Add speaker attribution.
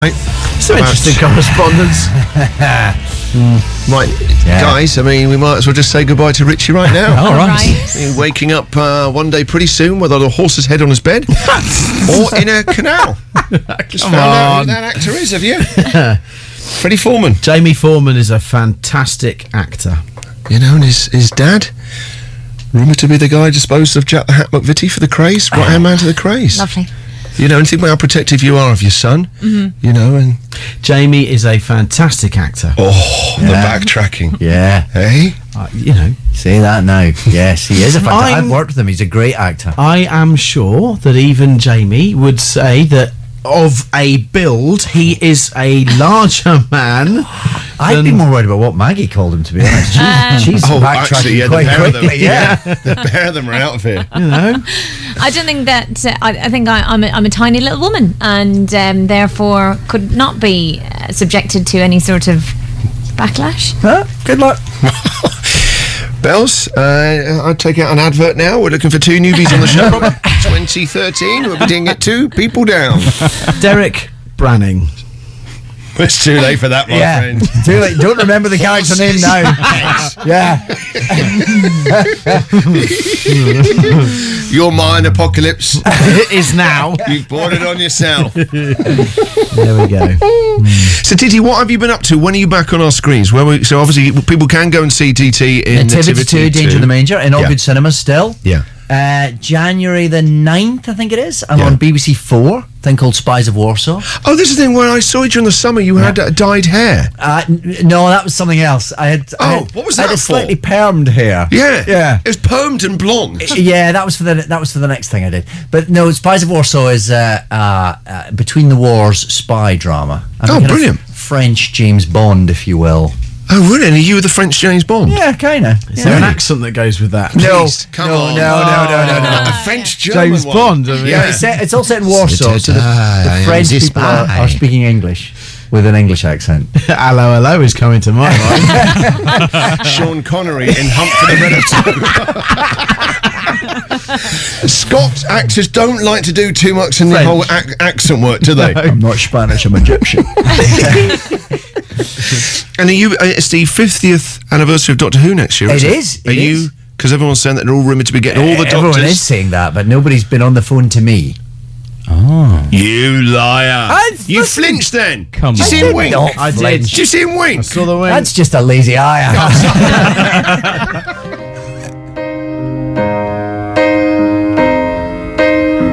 Speaker 1: Some interesting correspondence.
Speaker 2: Right, guys, I mean, we might as well just say goodbye to Richie right now.
Speaker 3: All right.
Speaker 2: He's waking up one day pretty soon with either a horse's head on his bed or in a canal. Just found out who that actor is, have you? Freddie Foreman.
Speaker 1: Jamie Foreman is a fantastic actor.
Speaker 2: You know, and his dad, rumoured to be the guy disposed of Jack the Hat McVitie for the Craze, right-hand man to the Craze.
Speaker 3: Lovely.
Speaker 2: You know, and think about how protective you are of your son, you know, and...
Speaker 1: Jamie is a fantastic actor.
Speaker 2: Oh, the backtracking.
Speaker 4: Yeah.
Speaker 2: Hey?
Speaker 1: You know.
Speaker 4: Say that now. Yes, he is a fantastic... I've worked with him. He's a great actor.
Speaker 1: I am sure that even Jamie would say that of a build, he is a larger man.
Speaker 4: I'd be more worried about what Maggie called him, to be honest. She's backtracking quite quickly.
Speaker 2: The pair of them are out of here.
Speaker 1: You know?
Speaker 3: I don't think that. I think I'm a tiny little woman, and therefore could not be subjected to any sort of backlash.
Speaker 4: Huh? Good luck.
Speaker 2: Bells, I'll take out an advert now. We're looking for 2 newbies on the show. 2013, we'll be doing it 2 people down.
Speaker 1: Derek Branning.
Speaker 2: It's too late for that, my friend.
Speaker 4: Too late. Don't remember the character name now.
Speaker 2: Your mind apocalypse
Speaker 1: is now.
Speaker 2: You've brought it on yourself.
Speaker 1: There we go.
Speaker 2: So, TT, what have you been up to? When are you back on our screens? So, obviously, people can go and see TT in
Speaker 4: Nativity 2, Danger in the Manger, in all good cinemas still.
Speaker 2: Yeah.
Speaker 4: January the 9th, I think it is. I'm on BBC 4, a thing called Spies of Warsaw.
Speaker 2: Oh, this is the thing where I saw you during the summer. You had dyed hair.
Speaker 4: No, that was something else.
Speaker 2: What was that
Speaker 4: I had
Speaker 2: for?
Speaker 4: Slightly permed hair.
Speaker 2: Yeah. It was permed and blonde.
Speaker 4: Yeah, that was for the next thing I did. But no, Spies of Warsaw is between the wars spy drama.
Speaker 2: Brilliant.
Speaker 4: French James Bond, if you will.
Speaker 2: Oh, really? Are you the French James Bond?
Speaker 4: Yeah, kind of.
Speaker 1: Is there an accent that goes with that?
Speaker 2: Please, come on.
Speaker 4: No.
Speaker 2: A French German
Speaker 1: James
Speaker 2: one.
Speaker 1: Bond. I mean.
Speaker 2: Yeah.
Speaker 4: It's all set in Warsaw, so the French people are speaking English with an English accent.
Speaker 1: Hello is coming to my mind.
Speaker 2: Sean Connery in Hunt for the Red October. Scots actors don't like to do too much in the whole accent work, do they?
Speaker 4: I'm not Spanish, I'm Egyptian.
Speaker 2: And it's the 50th anniversary of Doctor Who next year,
Speaker 4: It
Speaker 2: isn't
Speaker 4: is.
Speaker 2: Are you? Because everyone's saying that they're all rumoured to be getting all the doctors.
Speaker 4: Everyone is saying that, but nobody's been on the phone to me.
Speaker 1: Oh.
Speaker 2: You liar. You flinched then.
Speaker 1: Come
Speaker 2: Did you see him wink?
Speaker 1: I did.
Speaker 2: Did you see him wink?
Speaker 1: I saw the wink.
Speaker 4: That's just a lazy eye.